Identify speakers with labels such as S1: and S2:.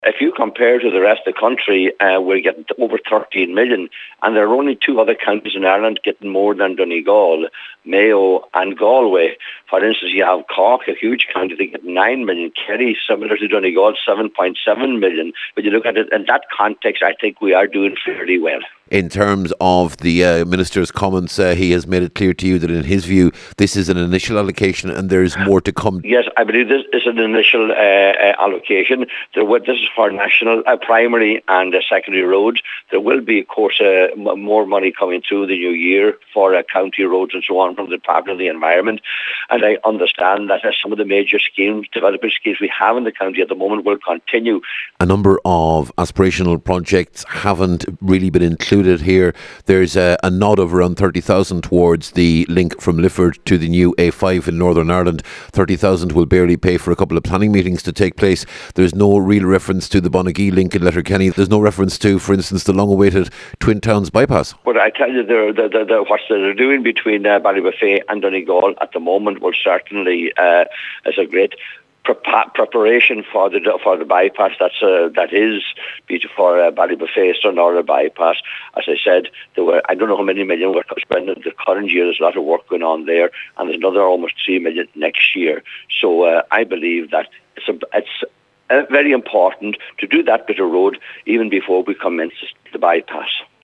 S1: If you compare to the rest of the country, we're getting over 13 million, and there are only two other counties in Ireland getting more than Donegal, Mayo and Galway. For instance, you have Cork, a huge county, they get 9 million. Kerry, similar to Donegal, 7.7 million. But you look at it in that context, I think we are doing fairly well.
S2: In terms of the Minister's comments, he has made it clear to you that in his view, this is an initial allocation and there is more to come.
S1: Yes, I believe this is an initial allocation. This is for national, primary and secondary roads. There will be, of course, more money coming through the new year for county roads and so on from the Department of the Environment. And I understand that some of the major schemes, development schemes we have in the county at the moment will continue.
S2: A number of aspirational projects haven't really been included here. There's a nod of around 30,000 towards the link from Lifford to the new A5 in Northern Ireland. 30,000 will barely pay for a couple of planning meetings to take place. There's no real reference to the Bonagee link in Letterkenny. There's no reference to, for instance, the long-awaited Twin Towns bypass.
S1: But I tell you, what they're doing between Ballybuffet and Donegal at the moment will certainly is a great preparation for the bypass. That is for Ballybuffet Northern bypass. As I said, I don't know how many million we're spending the current year. There's a lot of work going on there, and there's another almost 3 million next year. So I believe that it's very important to do that bit of road even before we commence the bypass.